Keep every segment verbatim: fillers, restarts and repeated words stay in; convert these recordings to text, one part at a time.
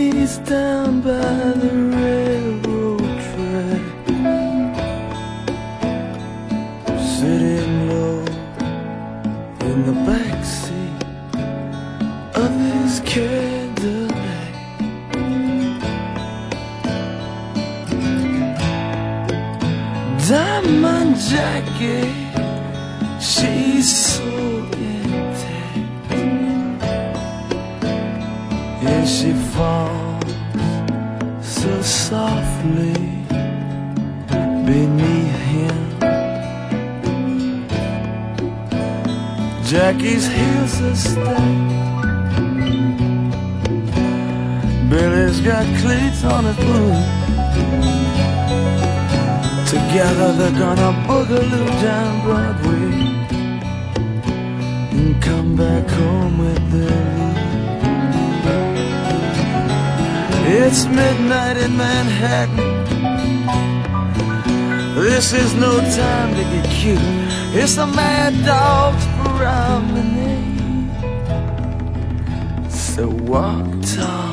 He's down by the railroad track, sitting low in the backseat of his Cadillac. Diamond jacket, she's so intact, and she falls so softly beneath him. Jackie's heels are stacked, Billy's got cleats on his boots. Together they're gonna boogaloo down Broadway and come back home with their loot. It's midnight in Manhattan. This is no time to get cute. It's the Mad Dog's promenade. So walk tall,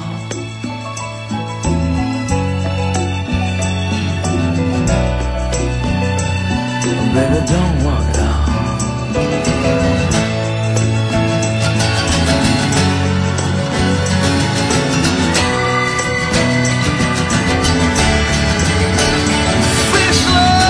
baby, don't walk at all. Fish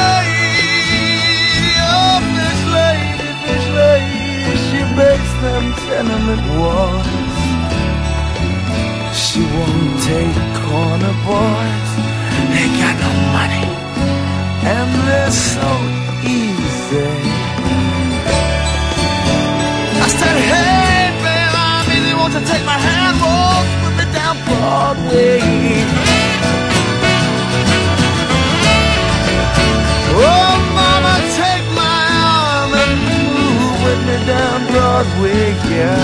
lady, oh fish lady, fish lady, she bakes them tenement walls. She won't take corner boys, they got no money and they're so easy. I said, hey, baby, you want to take my hand, walk with me down Broadway. Oh, mama, take my arm and move with me down Broadway, yeah.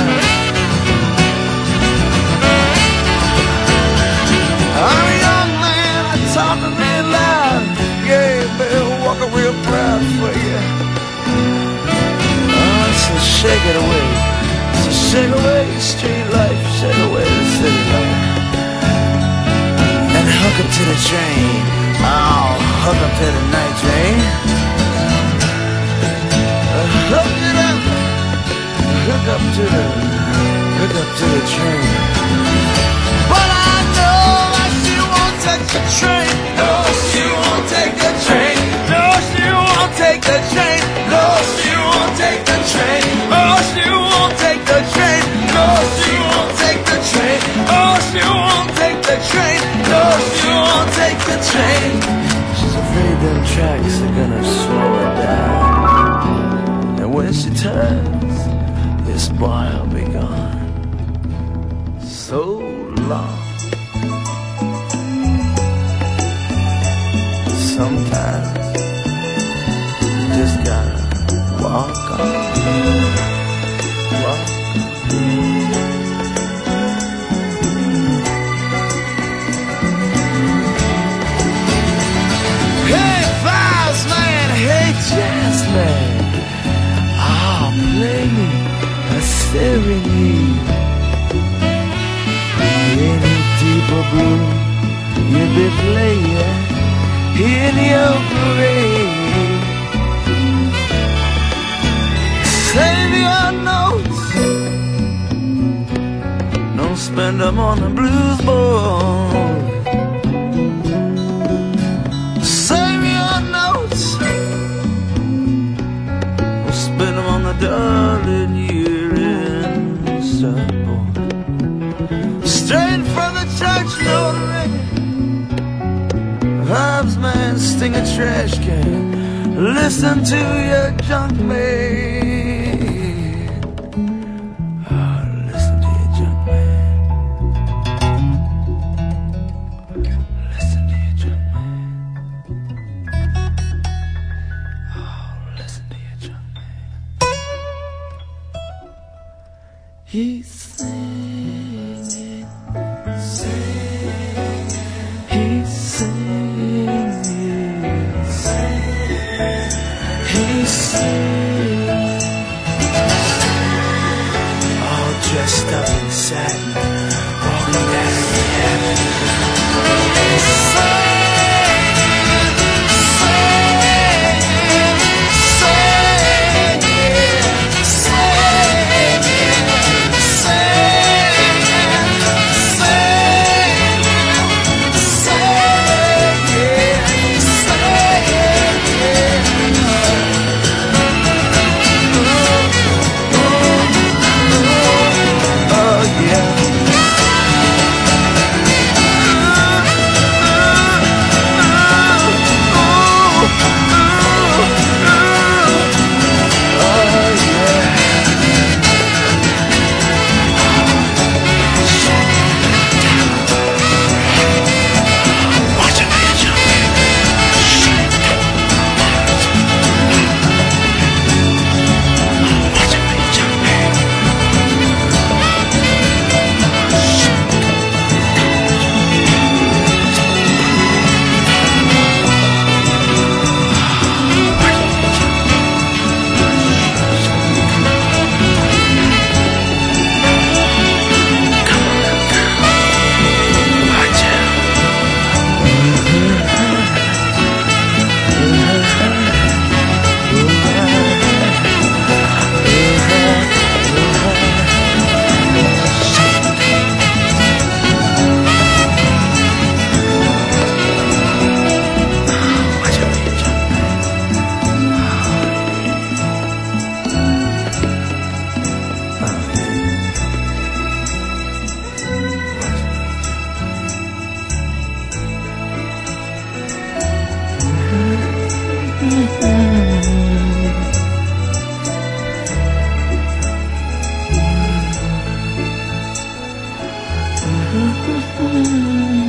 I'm a young man, I talk to me loud. Yeah, baby, walking real proud for you. Oh, so shake it away. So shake away street life, shake away the city life, and hook up to the train. Oh, hook up to the night train. Uh, hook it up. Hook up to the, hook up to the train. But I know that she won't take the train. No, she won't take the train. No, she won't take the train. No, she won't take the train. Oh, she won't take the train. No, she won't take the train. Oh, she won't take the train. No, she won't take the train. She's afraid them tracks are gonna slow her down, and when she turns, this boy will be gone. So long. Sometimes you just gotta walk on, walk on. Hey, Files man, hey, Jazz man, oh, play me a serenade. Any deeper blue you'd be playing in your grave. Save your notes, don't spend them on the blues board. Save your notes, don't spend them on the darling year-end starboard. Straight from the church notary, Hobbs man, sting a trash can. Listen to your junk man. Oh, listen to your junk man. Listen to your junk man. Oh, listen to your junk man. He's singing, singing. He's singing. He's singing, all dressed up in satin, walking down the avenue. Mm-hmm.